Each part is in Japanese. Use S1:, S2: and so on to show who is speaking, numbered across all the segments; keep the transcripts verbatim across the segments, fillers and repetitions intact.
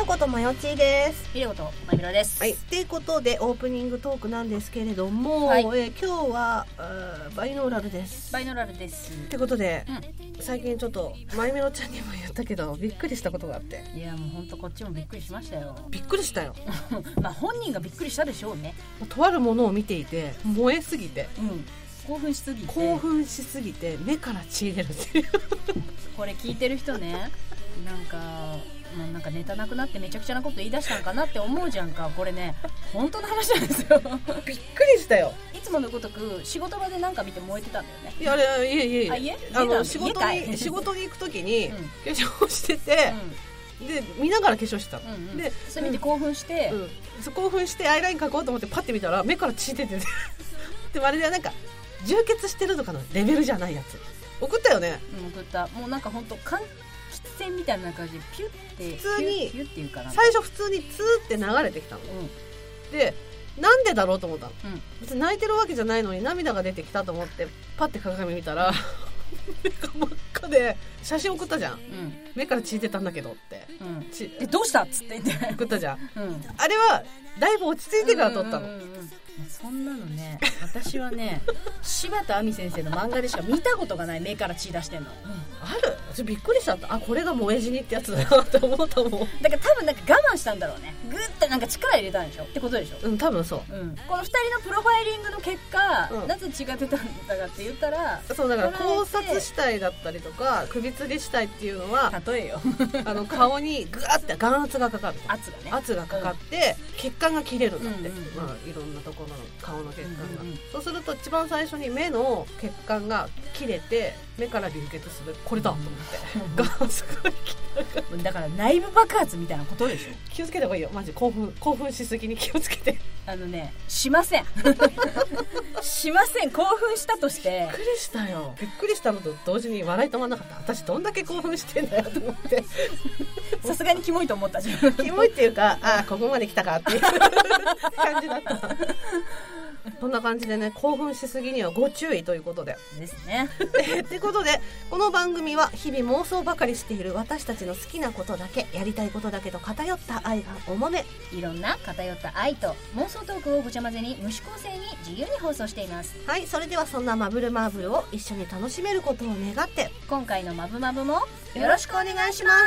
S1: のことまよちーです。
S2: ひでことまゆみろです。
S1: はい、ということでオープニングトークなんですけれども、はい、えー、今日はバイノーラルです。
S2: バイノーラルです
S1: ということで、うん、最近ちょっとまゆみろちゃんにも言ったけどびっくりしたことがあって。
S2: いやもうほんとこっちもびっくりしましたよ。
S1: びっくりしたよ
S2: まあ本人がびっくりしたでしょうね。
S1: とあるものを見ていて燃えすぎて、うん、
S2: 興奮しすぎて
S1: 興奮しすぎて目から血出るっていう
S2: これ聞いてる人ね、なんかまあ、なんかネタなくなってめちゃくちゃなこと言い出したんかなって思うじゃんか。これね本当の話なんですよ
S1: びっくりしたよ。
S2: いつものごとく仕事場でなんか見て燃えてたんだよね。
S1: いやあれいえいえいえ、
S2: あ、いえ
S1: あの仕事に仕事に行くときに化粧してて、うん、で見ながら化粧してたの、うんうん、で
S2: それ見て興奮して、
S1: うん、興奮してアイライン描こうと思ってパッて見たら目から血出ててでもあれでなんか充血してるとかのレベルじゃないやつ送ったよね。
S2: うん、送った。もうなんか本当換気扇みたいな感じでピュッて
S1: 普通に
S2: ピュッっていうかな、
S1: 最初普通にツーって流れてきたの、うん、でなんでだろうと思ったの、うん、別に泣いてるわけじゃないのに涙が出てきたと思ってパッて鏡見たら目が真っ赤で写真送ったじゃん、うん、目から血出たんだけどって、
S2: うん、でどうしたっつって言って
S1: 送ったじゃん、うん、あれはだいぶ落ち着いてから撮ったの。
S2: うんうんうんうん、そんなのね私はね柴田亜美先生の漫画でしか見たことがない。目から血出してんの、うん、
S1: ある。私びっくりした。あ、これが燃え死にってやつだなって思ったもん。
S2: だから多分なんか我慢したんだろうね。グッてなんか力入れたんでしょってことでしょ。
S1: うん、多分そう、うん、
S2: このふたりのプロファイリングの結果、うん、なぜ血が出たんだかって言ったら、
S1: そうだから考察したいだったりとか首吊りしたいっていうのは
S2: 例えよ
S1: あの顔にグワッて眼圧がかかる。
S2: 圧がね
S1: 圧がかかって、うん、血管が切れるんだって、うんうんうん、まあ、いろんなところの顔の血管が、うんうんうん、そうすると一番最初に目の血管が切れて目から流血する。これだと思って眼圧が切れ
S2: だから内部爆発みたいなことでしょ。
S1: 気をつけた方がいいよマジ。興奮興奮しすぎに気をつけて。
S2: あのねしませんしません。興奮したとして
S1: びっくりしたよ。びっくりしたのと同時に笑い止まんなかった。私どんだけ興奮してんだよと思って
S2: さすがにキモいと思ったじゃん。
S1: キモいっていうか、あここまで来たかっていう感じだったそんな感じでね、興奮しすぎにはご注意ということで
S2: ですね
S1: ってことでこの番組は日々妄想ばかりしている私たちの好きなことだけやりたいことだけと偏った愛が重め、
S2: いろんな偏った愛と妄想トークをごちゃ混ぜに無指向性に自由に放送しています。
S1: はい、それではそんなマブルマーブルを一緒に楽しめることを願って
S2: 今回のマブマブもよろしくお願いします。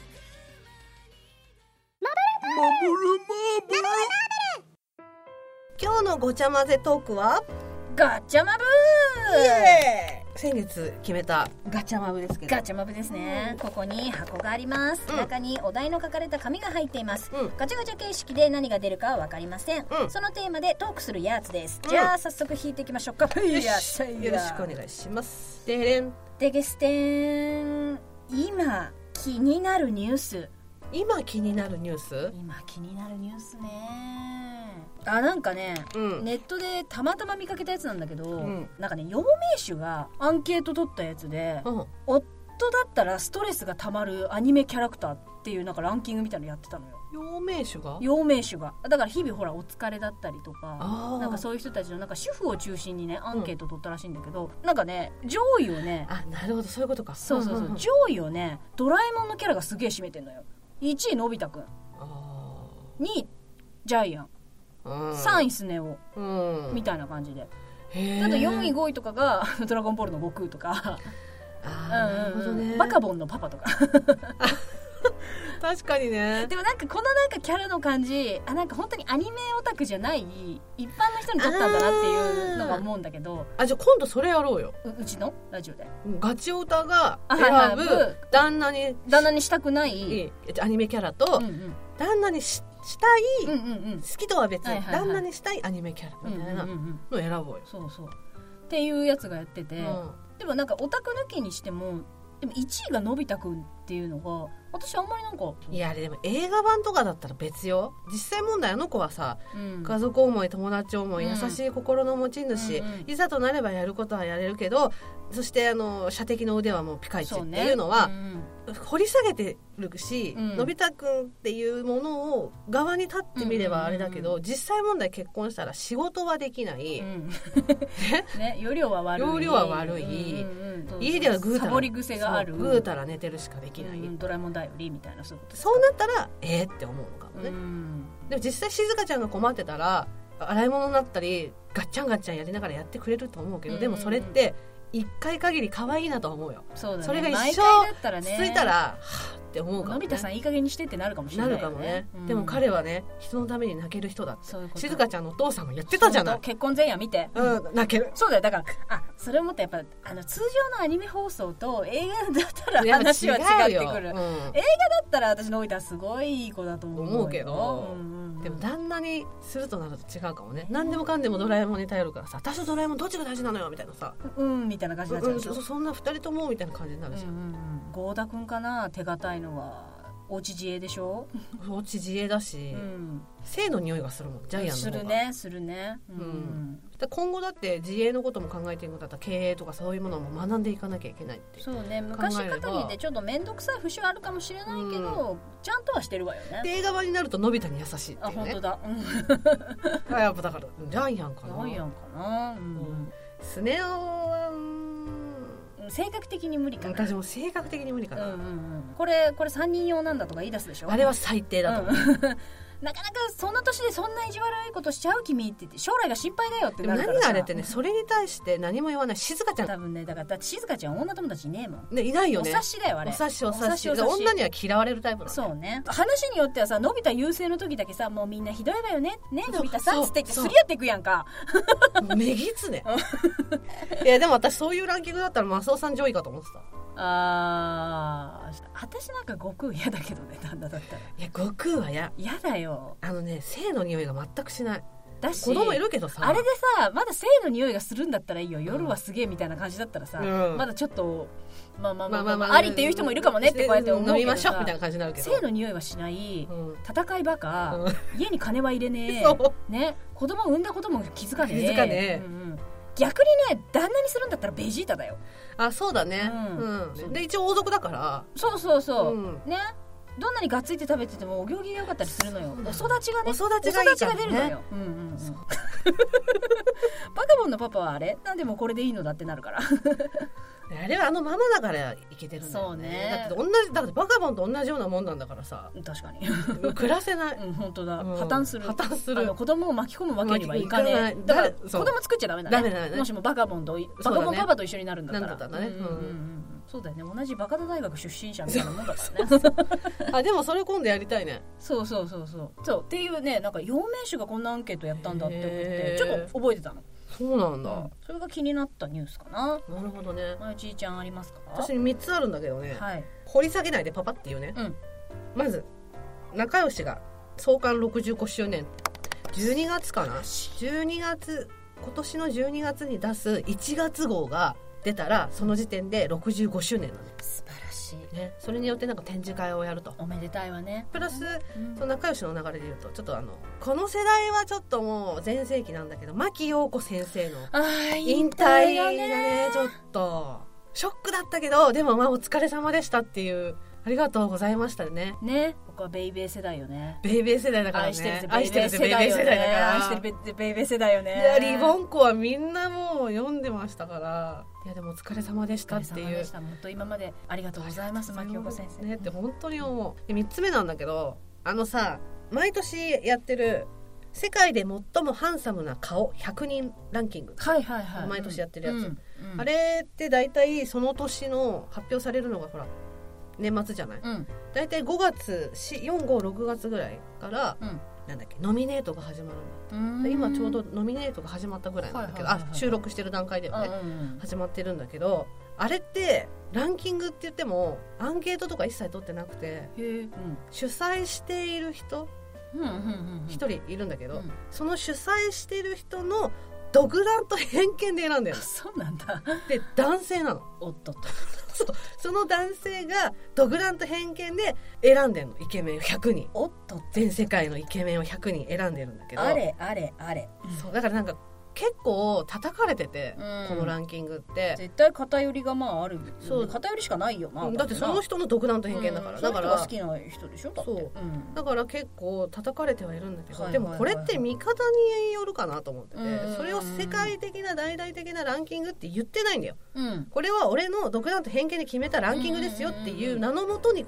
S1: マブルマーブル今日のごちゃ混ぜトークは
S2: ガチャマブ
S1: ー。イエーイ。先月決めたガチャマブですけど、
S2: ガチャマブですね、うん、ここに箱があります、うん、中にお題の書かれた紙が入っています、うん、ガチャガチャ形式で何が出るかは分かりません、うん、そのテーマでトークするやつです、うん、じゃあ早速引いていきましょうか。よ
S1: し、よろしくお願いします。でれん
S2: でゲステン。今気になるニュース。
S1: 今気になるニュース
S2: 今気になるニュースね。あ、なんかね、うん、ネットでたまたま見かけたやつなんだけど、うん、なんかね養命酒がアンケート取ったやつで、うん、夫だったらストレスがたまるアニメキャラクターっていうなんかランキングみたいなのやってたのよ。
S1: 養命酒が
S2: 養命酒がだから日々ほらお疲れだったりとかなんかそういう人たちのなんか主婦を中心にねアンケート取ったらしいんだけど、うん、なんかね上位をね、
S1: あ、なるほどそういうことか。
S2: そうそうそう、うんうん、上位をねドラえもんのキャラがすげえ占めてんのよ。いちいのび太くん、にいジャイアン、うん、さんいスネ夫、うん、みたいな感じで、あとよんいごいとかがドラゴンボールの悟空とか、
S1: あ、なるほどね、
S2: バカボンのパパとか
S1: 確かにね。
S2: でもなんかこのなんかキャラの感じ、あ、なんか本当にアニメオタクじゃない一般の人に撮ったんだなっていうのが思うんだけど、
S1: あ、じゃあ今度それやろうよ。
S2: う, うちのラジオで
S1: ガチオタが選ぶ旦那に
S2: 旦那にしたくない
S1: アニメキャラと、うんうん、旦那にししたい、うんうんうん、好きとは別に、はいはいはい、旦那にしたいアニメキャラみたいなのを選ぼうよ、うんうんうん、
S2: そうそうっていうやつがやってて、うん、でもなんかオタク抜きにしてもでもいちいがのび太くんっていうのが私あんまりなんか、
S1: いやあれでも映画版とかだったら別よ。実際問題あの子はさ、うん、家族思い友達思い、うん、優しい心の持ち主、うんうん、いざとなればやることはやれるけど、そしてあの射的の腕はもうピカイチっていうのは、ね、うん、掘り下げてるし、うん、のび太くんっていうものを側に立ってみればあれだけど、うんうんうん、実際問題結婚したら仕事はできない、うん
S2: ね、容量は悪い
S1: 容量は悪い、うんうんうん、家ではぐうたら
S2: サボり癖がある、
S1: ぐうたら寝てるしかできない、
S2: うん、ドラえもんだよりみたいな、そういうことですか。
S1: そうなったらえーって思うのかもね。うんでも実際静香ちゃんが困ってたら洗い物になったりガッチャンガッチャンやりながらやってくれると思うけど、うんうん、でもそれって一回限り可愛いなと思うよ。
S2: そうだね、
S1: それが一生続いたらはぁって思うかもね。
S2: のび太さんいい加減にしてってなるかもしれない、ね、
S1: なるかもね、うん、でも彼はね人のために泣ける人だって。
S2: そういうこと。
S1: 静香ちゃんのお父さんも言ってたじゃない。
S2: 結婚前夜見て、
S1: うん、泣ける。
S2: そうだよ。だからあそれをもってやっぱあの通常のアニメ放送と映画だったら話は違ってくる、うん、映画だったら私のび太はすごいいい子だと思う
S1: 思うけど、うんうんうん、でも旦那にするとなると違うかもね。何でもかんでもドラえもんに頼るからさ、私とドラえもんどっちが大事なのよみたいなさ、
S2: うんみたいな感じになっちゃうでしょ、
S1: うん、そ, そんなふたりともみたいな感じになるじゃん、うんうんうん、
S2: 郷田くんかな。手堅いのはおうち自営でしょ。
S1: おうち自営だし、うん、性の匂いがするもんジャイアンの方が。
S2: するねするね、うんうん、
S1: 今後だって自営のことも考えていくんだったら経営とかそういうものも学んでいかなきゃいけないって。
S2: そうね、昔かたぎでちょっと面倒くさい節はあるかもしれないけど、うん、ちゃんとはしてるわよね。
S1: で映画版になるとのび太に優しいっていうね。
S2: あ本当だ、
S1: うん、やっぱだからジャイアンかな。
S2: ジャイアンかな、うんうん、
S1: スネ夫は
S2: 性格的に無理かな。
S1: 私も性格的に無理かな、
S2: うんうんうん、これこれさんにん用なんだとか言い出すでしょ。
S1: あれは最低だと思う、
S2: うんなかなかその年でそんな意地悪いことしちゃう君って言って将来が心配だよってなるからさ。でも何があれってね、それに対して何も言わない静香ちゃん多分ね。だからだって静香ちゃん女友達いねえもん、
S1: ね、いないよね。
S2: お察しだよあれ。
S1: お察しお察し。女には嫌われるタイプなの。
S2: そうね。話によってはさのび太優勢の時だけさもうみんなひどいわよねねのび太さんつってすり合っていくやんか。
S1: めぎつねいやでも私そういうランキングだったらマスオさん上位かと思ってた。
S2: あー私なんか悟空嫌だけどね旦那だったら。
S1: いや悟空は嫌
S2: 嫌だよ。
S1: あのね性の匂いが全くしない。
S2: だし
S1: 子供いるけどさ
S2: あれでさまだ性の匂いがするんだったらいいよ、夜はすげえみたいな感じだったらさ、うん、まだちょっとまあまあまあまあ、まあまあ、ありっていう人もいるかもねってこうやって思うけどさ、
S1: 飲みましょうみたいな感じになるけど
S2: 性の匂いはしない、うん、戦いバカ、うん、家に金は入れねえね、子供産んだことも気づかねえ
S1: 気づかねえ、
S2: うんうん、逆にね旦那にするんだったらベジータだよ。
S1: あそうだね、うんうん、で一応王族だから
S2: そうそうそう、うん、ねどんなにがっついて食べててもお行儀が良かったりするのよ。お育ちがね
S1: お育ちがいいからね。
S2: お育ちが出るのよ、うんうんうん、バカボンのパパはあれなんでもこれでいいのだってなるから
S1: あれはあのままだからいけてるんだよね。そうね。だって同じだってバカボンと同じようなもんなんだからさ。
S2: 確かに
S1: 暮らせない、
S2: うん、本当だ、うん、破綻する
S1: 破綻する。
S2: あの子供を巻き込むわけにはいかねえ。だから子供作っちゃダメだね。ダメだね。もしもバカボンとバカボンパパと一緒になるんだったら。なんだったんだね。うんうんうん。そうだよね、同じバカ田大学出身者みたいなもんだからね
S1: あでもそれ今度やりたいね。
S2: そうそうそうそうそうっていうね、なんか陽明酒がこんなアンケートやったんだって思ってちょっと覚えてたの。
S1: そうなんだ、うん、
S2: それが気になったニュースかな。
S1: なるほどね。
S2: まゆちーちゃんありますか？
S1: 私にみっつあるんだけどね、
S2: はい、
S1: 掘り下げないでパパっていうね、うん、まず仲良しが創刊ろくじゅうごしゅうねんじゅうにがつかなじゅうにがつ今年のじゅうにがつに出すいちがつ号が出たらその時点でろくじゅうごしゅうねんなの。
S2: 素晴らしい、
S1: ね、それによってなんか展示会をやると。
S2: おめでたいわね。
S1: プラス、うん、その仲良しの流れで言うとちょっとあのこの世代はちょっともう全盛期なんだけど牧陽子先生の引退が ね, ねちょっとショックだったけどでもまあお疲れ様でしたっていうありがとうございましたね。
S2: ね、僕はベイベー世代よね。
S1: ベイベー世代だからね。
S2: 愛してるぜベイベー世代だから。愛してるぜベイベー世代よね。
S1: いやリボンコはみんなもう読んでましたから。いやでもお疲れ様でしたっていう。お疲れ様でした。
S2: 本当今までありがとうございます牧陽子先生。
S1: ねって本当に思う。でみっつめなんだけど、あのさ毎年やってる世界で最もハンサムな顔ひゃくにんランキング。
S2: はいはいはい。
S1: 毎年やってるやつ。
S2: うんうんうん、
S1: あれって大体その年の発表されるのがほら。年末じゃない、うん、だいたいごがつよん、ご、ろくがつぐらいから、うん、なんだっけノミネートが始まるんだって。今ちょうどノミネートが始まったぐらいなんだけど、はいはいはいはい、あ収録してる段階ではね、うんうん、始まってるんだけどあれってランキングって言ってもアンケートとか一切取ってなくて、うん、主催している人一人いるんだけど、うん、その主催している人の独断と偏見で選んでるの。
S2: そうなんだ。
S1: で男性なの。
S2: おっとっと
S1: そ, その男性が独断と偏見で選んでるの。イケメンひゃくにん。
S2: おっと
S1: 全世界のイケメンをひゃくにん選んでるんだけど、
S2: あれあれあれ、
S1: そうだからなんか結構叩かれてて、うん、このランキングって
S2: 絶対偏りがまあある。そう偏りしかないよな。
S1: だってその人の独断と偏見だから、うん、だから
S2: 好きな人でしょだって。そう、
S1: うん、だから結構叩かれてはいるんだけど、はいはいはいはい、でもこれって見方によるかなと思ってて、うん、それを世界的な大々的なランキングって言ってないんだよ、うん、これは俺の独断と偏見で決めたランキングですよっていう名のもとにこれを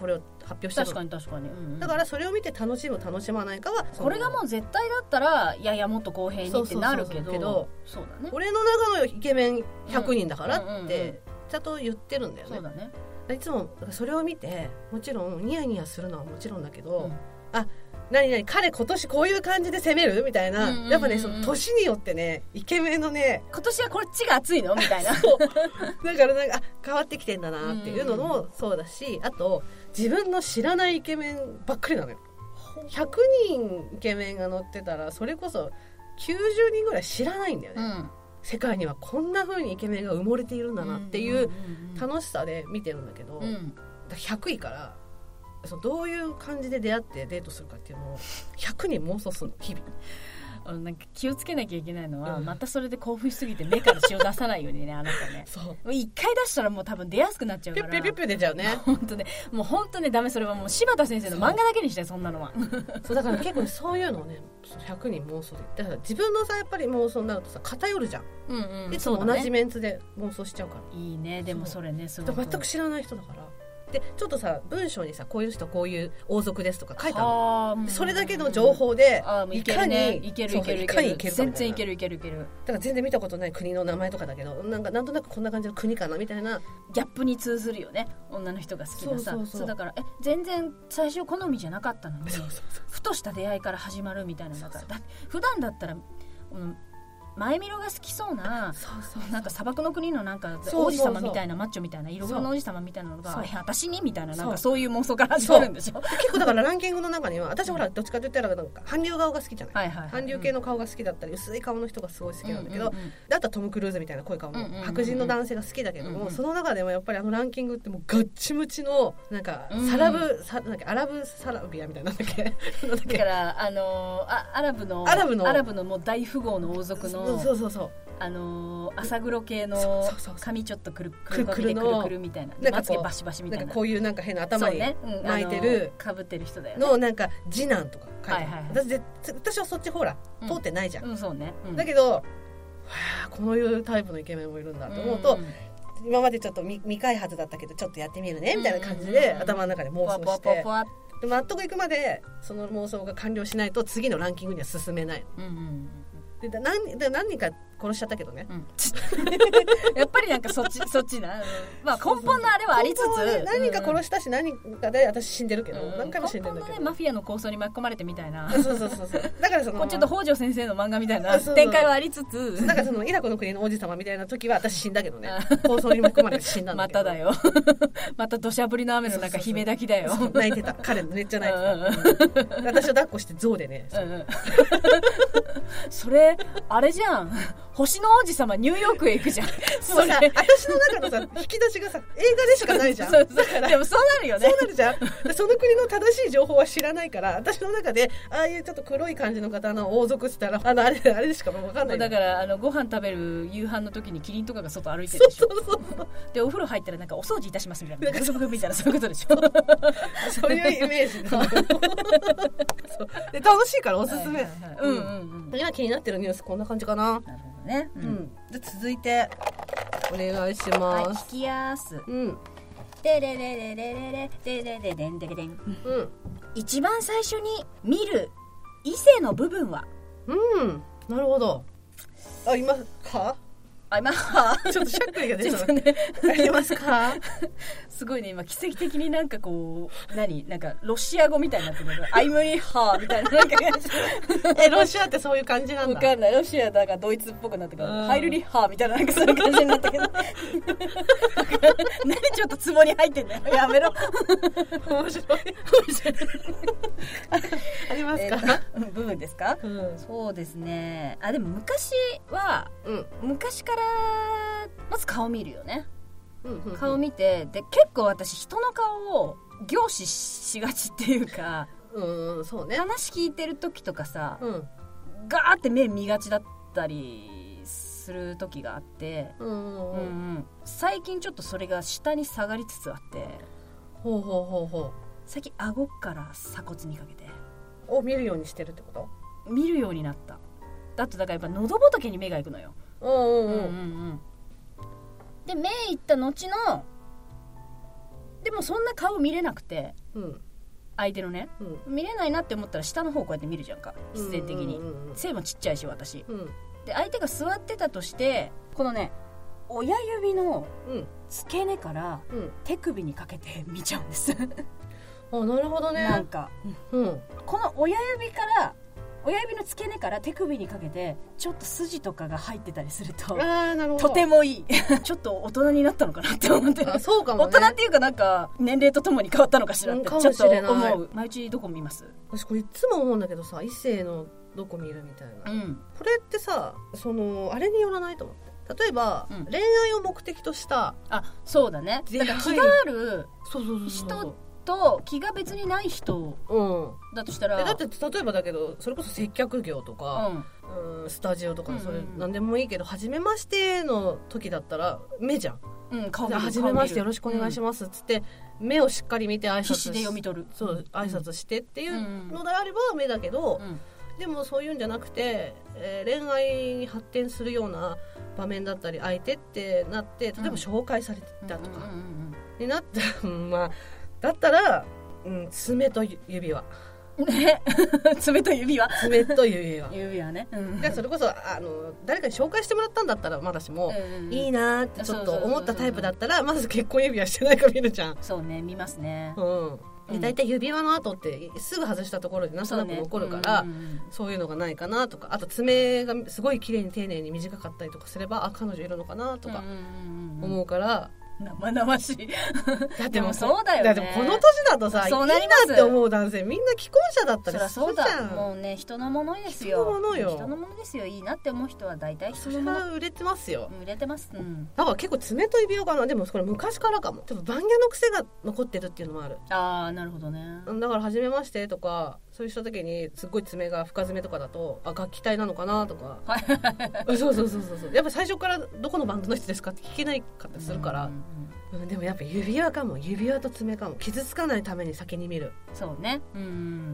S1: 発表してる。
S2: 確かに確かに、うんうん、
S1: だからそれを見て楽しむ楽しまないかは
S2: これがもう絶対だったらいやいやもっと公平にってなるけど、
S1: そうだね、俺の中のイケメンひゃくにんだからってちゃんと言ってるんだよね。
S2: そうだね。
S1: いつもそれを見てもちろんニヤニヤするのはもちろんだけど、うん、あ何何彼今年こういう感じで攻めるみたいな、うんうんうん、やっぱねその年によってねイケメンのね
S2: 今年はこっちが熱いのみたいな
S1: そうだからなんかあ変わってきてんだなっていうのもそうだし、あと自分の知らないイケメンばっかりなのよ。ひゃくにんイケメンが乗ってたらそれこそきゅうじゅうにんぐらい知らないんだよね、うん、世界にはこんな風にイケメンが埋もれているんだなっていう楽しさで見てるんだけど、うん、だひゃくいからそのどういう感じで出会ってデートするかっていうのをひゃくにん妄想するの日々。
S2: なんか気をつけなきゃいけないのは、うん、またそれで興奮しすぎて目から血を出さないようにねあなたね。そう一回出したらもう多分出やすくなっちゃうから
S1: ピュッピュッピュッピュ出ちゃうね。
S2: 本当ねもう本当ねダメ。それはもう柴田先生の漫画だけにしてそんなのは
S1: そうだから結構、ね、そういうのをねひゃくにん妄想でだから自分のさやっぱり妄想になるとさ偏るじゃん、うんうん、いつも同じメンツで妄想しちゃうから、
S2: ね、いいね。でもそれねす
S1: ごく全く知らない人だからでちょっとさ文章にさこういう人こういう王族ですとか書いてあるの。それだけの情報でいかに
S2: いけるいけるいける全然いけるいけるいける。
S1: だから全然見たことない国の名前とかだけどなんかなんとなくこんな感じの国かなみたいな
S2: ギャップに通ずるよね女の人が好きなさ。そうそうそうそうだからえ全然最初好みじゃなかったのにそうそうそうふとした出会いから始まるみたいなのが普段だったら、うん前見ろが好きそうなそうそうなんか砂漠の国のなんか王子様みたいなマッチョみたいな色黒の王子様みたいなのが私にみたいななんかそういう妄想から始まるんでしょ。
S1: 結構だからランキングの中には私ほらどっちかといったらなんか韓流顔が好きじゃない、はいはいはい、韓流系の顔が好きだったり薄い顔の人がすごい好きなんだけど、うんうんうん、であとはトム・クルーズみたいな濃い顔の白人の男性が好きだけども、うんうんうん、その中でもやっぱりあのランキングってもうガッチムチのなんかサラブ、うん、サなんだっけアラブサラビアみたいななんだっけ
S2: だからあのー、あアラブのアラブのアラブのもう大富豪の王族の
S1: そうそうそう
S2: あのー、朝黒系の髪ちょっとくるくるくるくるくるみたいなまつげバシバシみたいな
S1: なんかこういうなんか変な頭に巻いてる
S2: かぶってる人だよね
S1: のなんか次男とか書いてある、はいはいはい、私, 私はそっちほら通ってないじゃん、
S2: うんうんそうねうん、
S1: だけどはあこういうタイプのイケメンもいるんだと思うと、うん、今までちょっと 未, 未開発だったけどちょっとやってみるねみたいな感じで頭の中で妄想して納得いくまでその妄想が完了しないと次のランキングには進めない、うんうんで何, で何人か殺しちゃったけどね、うん、
S2: やっぱりなんかそっちそっちな、うんまあ、根本のあれはありつつ
S1: そうそうそう何人か殺したし何人かで私死んでるけど、うん、何回も死んでるんだけど、
S2: ね、マフィアの構想に巻き込まれてみたいな
S1: そうそうそうそうだからその
S2: ちょっと北条先生の漫画みたいな展開はありつつ
S1: だからそのイラクの国の王子様みたいな時は私死んだけどね構想に巻き込まれて死んだんだけど
S2: まただよまた土砂降りの雨の中姫抱きだよ
S1: そうそうそう泣いてた彼めっちゃ泣いてた、うん、私を抱っこして象でね、うんうん、
S2: それあれじゃん星の王子様ニューヨークへ行くじゃん
S1: それさ私の中のさ引き出しがさ映画でしかないじゃん
S2: そうそうだからでもそうなるよね
S1: そうなるじゃんその国の正しい情報は知らないから私の中でああいうちょっと黒い感じの方の王族って言ったらあのあれあれでしか分かんない
S2: だからあのご飯食べる夕飯の時にキリンとかが外歩いてるでしょそうそうそうでお風呂入ったらなんかお掃除いたしますみたいなみたいなそういうことでしょ
S1: そういうイメージでそうで楽しいからおすすめ、はいはいはいうんうんうん、今気になってるニュースこんな感じかな。
S2: なるほどね、うんうん、
S1: で続いてお願いします。はい、
S2: 引きやすうんでれれれれれれれれれれんでれれん、うん、一番最初に見る異性の部分は
S1: うんなるほどあいますか
S2: あ今
S1: ちょっとしゃっくりが出たねありますか
S2: すごいね今奇跡的になんかこう何なんかロシア語みたいになってるアイムリハーみたいななんか
S1: えロシアってそういう感じなんだ
S2: 分かんないロシアだからドイツっぽくなってからハイルリハーみたいななんかそういう感じになったけど何ちょっとツボに入ってんだよやめろ
S1: 面白いありますか、
S2: えー、部分ですか、うん、そうですねあでも昔は、うん、昔からまず顔見るよね、うんうんうん、顔見てで結構私人の顔を凝視しがちっていうか、
S1: うんそうね、
S2: 話聞いてる時とかさ、うん、ガーって目見がちだったりする時があって、うんうんうんうん、最近ちょっとそれが下に下がりつつあって
S1: ほうほうほうほう
S2: 最近顎から鎖骨にかけて
S1: を見るようにしてるってこと
S2: 見るようになっただとだからやっぱ喉仏に目がいくのようんうんうんうんで目いった後のでもそんな顔見れなくて、
S1: うん、
S2: 相手のね、うん、見れないなって思ったら下の方こうやって見るじゃんか、必然的に、うんうんうん、背もちっちゃいし私、うん、で相手が座ってたとしてこのね親指の付け根から手首にかけて見ちゃうんです、
S1: うん、あ、なるほどね。
S2: なんか、うん、この親指から親指の付け根から手首にかけてちょっと筋とかが入ってたりすると、
S1: あ、なるほど、
S2: とてもいいちょっと大人になったのかなって思って。
S1: あ、そうかもね。
S2: 大人っていうかなんか年齢とともに変わったのかしらってちょっと思う。前打ちどこ見ます？
S1: 私これいつも思うんだけどさ、異性のどこ見るみたいな、うん、これってさ、そのあれによらないと思って。例えば、うん、恋愛を目的とした、
S2: あ、そうだね、だから気がある人と気が別にない人だとしたら、
S1: うん、だって例えばだけどそれこそ接客業とか、うんうん、スタジオとかそれ何でもいいけど、うんうん、初めましての時だったら目じゃん、うん、顔見る、初めましてよろしくお願いしますっつって、うん、目をしっかり見て挨拶
S2: 必死で読み取る、
S1: そう挨拶してっていうのであれば目だけど、うんうん、でもそういうんじゃなくて、えー、恋愛に発展するような場面だったり相手ってなって例えば紹介されたとかになったら、まあだったら、うん、爪と指輪
S2: 爪と指輪
S1: 爪と指輪
S2: 指輪ね、うん、
S1: でそれこそあの誰かに紹介してもらったんだったらまだしも、うん、いいなってちょっと思ったタイプだったらまず結婚指輪してないか見るじゃん。
S2: そうね、見ますね、
S1: うんで大体指輪の後ってすぐ外したところでなんとなく残るから そう、ね、うんうん、そういうのがないかなとか、あと爪がすごい綺麗に丁寧に短かったりとかすればあ、彼女いるのかなとか思うから、
S2: 生々しい
S1: だっても
S2: そうだよね。
S1: だってこの年だとさ、いいなって思う男性みんな既婚者だったりするじゃん。
S2: そりゃそうだ、もうね、人のものですよ。
S1: 人のものよ。
S2: 人のものですよ。いいなって思う人は大体人のもの。
S1: それは売れてますよ。
S2: 売れてます、うん、
S1: だから結構爪と指輪かな。でもこれ昔からかも。でも番屋の癖が残ってるっていうのもある。
S2: ああ、なるほどね。
S1: だから初めましてとかそういうした時にすっごい爪が深爪とかだと、あ、楽器隊なのかなとかそうそうそうそうそう、やっぱ最初からどこのバンドの人ですかって聞けないかったりするから、うんうんうん、でもやっぱ指輪かも。指輪と爪かも。傷つかないために先に見る。
S2: そうね、うん、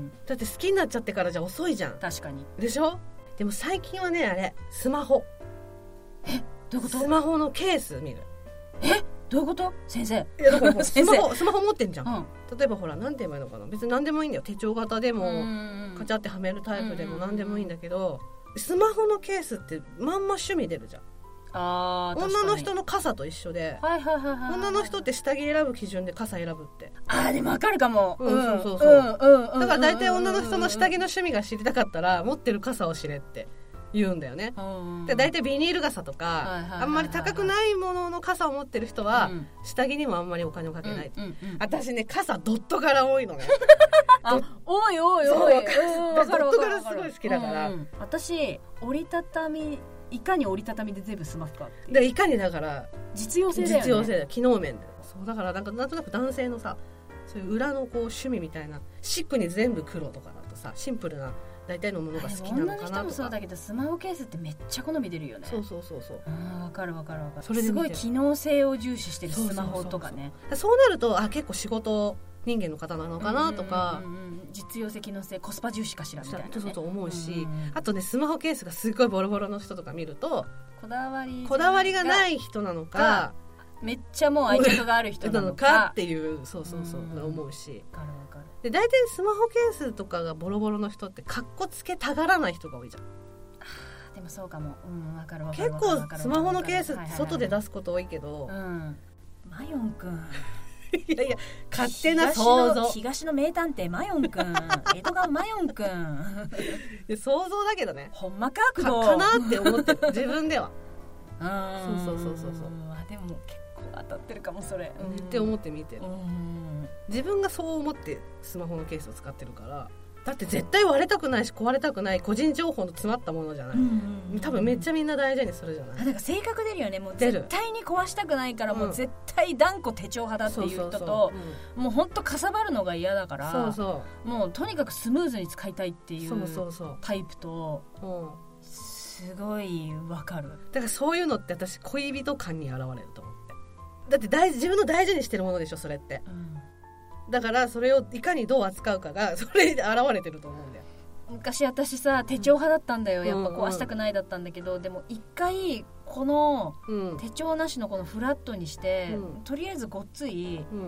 S1: だって好きになっちゃってからじゃ遅いじゃん。
S2: 確かに。
S1: でしょ。でも最近はね、あれスマホ。
S2: え、どういうこと？
S1: スマホのケース見る。
S2: え、どういうこと？先生。
S1: いやだからスマホスマホ持ってんじゃん、うん、例えばほら、なんて言えばいいのかな、別に何でもいいんだよ。手帳型でもカチャってはめるタイプでも何でもいいんだけど、スマホのケースってまんま趣味出るじゃん。
S2: あ、
S1: 女の人の傘と一緒で、
S2: はいはいはいはい、
S1: 女の人って下着選ぶ基準で傘選ぶって。
S2: あー、でも分かるかも、
S1: うん、そうそうそう、うんうんうん、だから大体女の人の下着の趣味が知りたかったら持ってる傘を知れって言うんだよね、うん、で大体ビニール傘とか、はいはいはいはい、あんまり高くないものの傘を持ってる人は、うん、下着にもあんまりお金をかけない、うんうんうん、私ね、傘ドット柄多いのね
S2: あ、多い多い多い、
S1: ドット柄すごい好きだから、うんうん、
S2: 私折りたたみ、いかに折りたたみで全部済ますかっていう。
S1: でいかにだから
S2: 実用性だよね。
S1: 実用性だ、機能面で。そうだからなんかなんとなく男性のさ、そういう裏のこう趣味みたいな、シックに全部黒とかだとさ、シンプルな大体のものが好きなのかなとか。
S2: 女の人もそうだけどスマホケースってめっちゃ好み出るよね。
S1: そうそうそうそう、
S2: あ、分かる分かる分かる。それですごい機能性を重視してるスマホとかね。
S1: そうそうそうそう、そうなると、あ、結構仕事人間の方なのかなとか、
S2: うんうんうんうん、実用性機能性コスパ重視かしらみたいな、ね、
S1: そうそう思うし、うんうん、あとね、スマホケースがすごいボロボロの人とか見ると、
S2: こだわり
S1: こだわりがない人なのか、
S2: めっちゃもう愛着がある人なのか
S1: かっていう、そうそうそう、うん、思うし、
S2: 分かる分かる。
S1: で大体スマホケースとかがボロボロの人ってカッコつけたがらない人が多いじゃん。
S2: あ、でもそうかも、うん、分かる分かる。
S1: 結構スマホのケースって外で出すこと多いけど、
S2: はいはいはい、うん、マヨンくん
S1: いやいや、勝手な想像。
S2: 東の名探偵マヨンくん江戸川マヨンくん
S1: いや想像だけどね、
S2: ほんまかか
S1: かなって思ってる自分では
S2: うん
S1: そうそうそうそうそう。
S2: あ、でも結構当たってるかもそれ、
S1: うん、って思って見てる。自分がそう思ってスマホのケースを使ってるから。だって絶対割れたくないし壊れたくない個人情報の詰まったものじゃない、うんうんうん、多分めっちゃみんな大事にするじゃない。
S2: あ、なんか性格出るよね。もう絶対に壊したくないから、もう絶対断固手帳派だっていう人と、もうほんとかさばるのが嫌だから、そうそうもうとにかくスムーズに使いたいっていうタイプと、すごいわかる。
S1: だからそういうのって私恋人感に現れると思って。だって大自分の大事にしてるものでしょそれって、うん、だからそれをいかにどう扱うかがそれで現れてると思うんだよ。
S2: 昔私さ手帳派だったんだよ、うん、やっぱ壊したくないだったんだけど、うんうん、でも一回この手帳なしのこのフラットにして、うん、とりあえずごっつい、うん、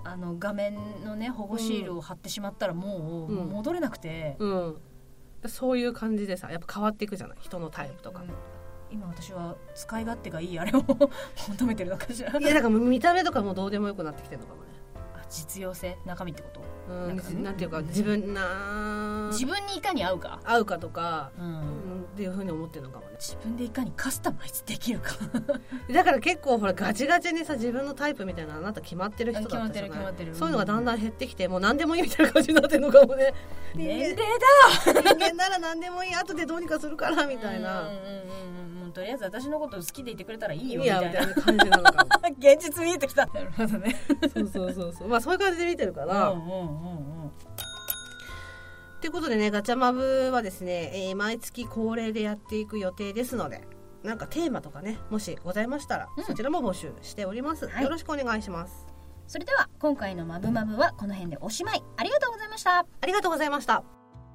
S2: あの画面のね保護シールを貼ってしまったらもう戻れなくて、
S1: うんうん、そういう感じでさやっぱ変わっていくじゃない人のタイプとか、うん、
S2: 今私は使い勝手がいいあれを求めてるのかしら。
S1: いやだから見た目とかもどうでもよくなってきてるのかもね。
S2: あ実用性中身ってこと、
S1: うん、なんかなんていうか自分な
S2: 自分にいかに合うか
S1: 合うかとか、うん、っていう風に思ってるのかもね。
S2: 自分でいかにカスタマイズできるか
S1: だから結構ほらガチガチにさ自分のタイプみたいなあなた決まってる人だったじゃない。決まってる決まってる。そういうのがだんだん減ってきてもう何でもいいみたいな感じになってるのかもね。
S2: 年齢だ
S1: 人間なら何でもいい後でどうにかするからみたいな、うんうんうん
S2: うん、とりあえず私のこと好きでいてくれたらいいよみたい な, い
S1: いな感じなのかも
S2: 現実見えてきた。なるほどね
S1: そうそうそうそう、まあそういう感じで見てるから、うんうんうんうんということでねガチャマブはですね、えー、毎月恒例でやっていく予定ですのでなんかテーマとかねもしございましたら、うん、そちらも募集しております、はい、よろしくお願いします。
S2: それでは今回のマブマブはこの辺でおしまい。ありがとうございました。
S1: ありがとうございました。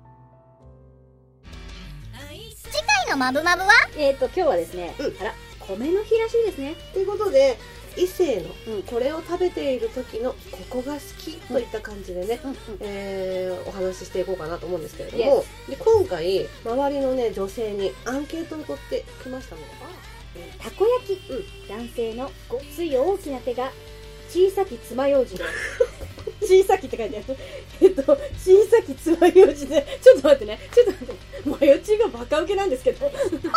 S3: 次回のマブマブは
S2: えーと今日はですね、うん、あら米の日らしいですね。
S1: ということで異性の、うん、これを食べている時のここが好きといった感じでね、うんうんえー、お話ししていこうかなと思うんですけれども、yes. で今回周りのね女性にアンケートを取ってきましたのが、
S2: えー、たこ焼き、うん、男性のごつい大きな手が小さき爪楊枝で小さきって書いてあるえっと小さき爪楊枝でちょっと待ってねちょっと待ってマヨチーがバカウケなんですけどいきなりさ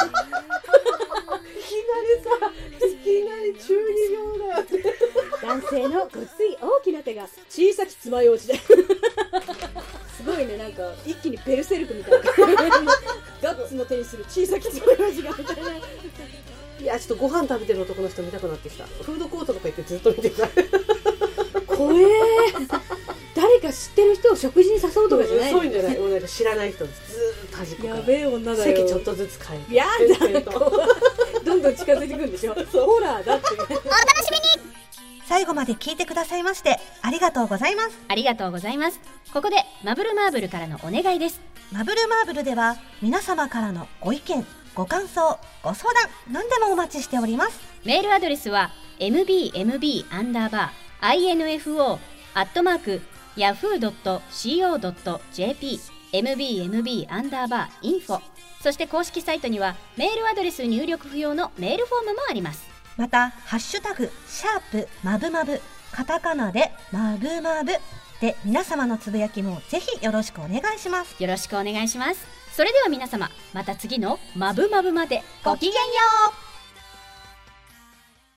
S2: いきなり中二病だよって男性のごつい大きな手が小さき爪楊枝ですごいねなんか一気にベルセルクみたいなガッツの手にする小さき爪楊枝がみたいない
S1: やちょっとご飯食べてる男の人見たくなってきた。フードコートとか行ってずっと見てた
S2: 怖え誰か知ってる人を食事に誘うとかじゃない
S1: そういうんじゃないもうなんか知らない人ずーっと端っこから
S2: やべえ女だよ
S1: 席ちょっとずつ変えて
S2: やだどんどん近づいてくるんでしょホラーだってお楽し
S3: みに。
S1: 最後まで聞いてくださいましてありがとうございます。
S3: ありがとうございます。ここでマブルマーブルからのお願いです。
S1: マブルマーブルでは皆様からのご意見ご感想ご相談何でもお待ちしております。
S3: メールアドレスは エムビーエムビー アンダーバー アイエヌエフオー アットマーク ヤフー ドット シーオー ドット ジェーピー エムビーエムビー アンダーバー インフォそして公式サイトにはメールアドレス入力不要のメールフォームもあります。
S1: またハッシュタグシャープマブマブカタカナでマブマブで皆様のつぶやきもぜひよろしくお願いします。
S3: よろしくお願いします。それでは皆様また次のマブマブまでごきげんよう。